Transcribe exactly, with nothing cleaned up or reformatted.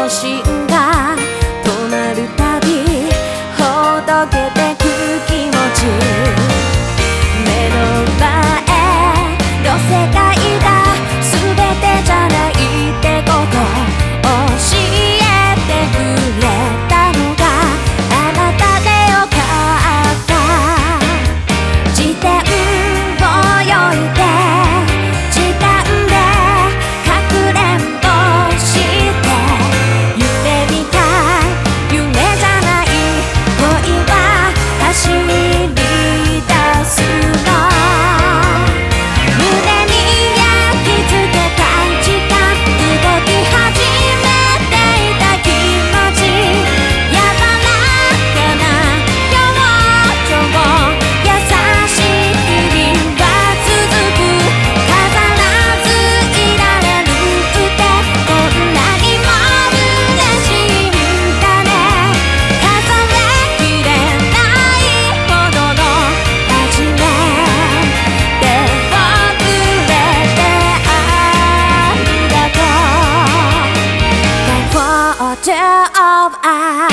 心が止まるたびほどけてく気持ち、目の前の世界が全てじゃないってこと教えてくれたのがあなたでよかった。自転をよいで時間でかくれんぼして夢みたい夢じゃない恋は走り出すの。胸に焼き付けた時間動き始めていた気持ち、やわらかな表情優しい日々は続く。飾らずいられるってこんなにも嬉しいんだね。数えきれないほどの初め手をくれてありがとう。 The photo of us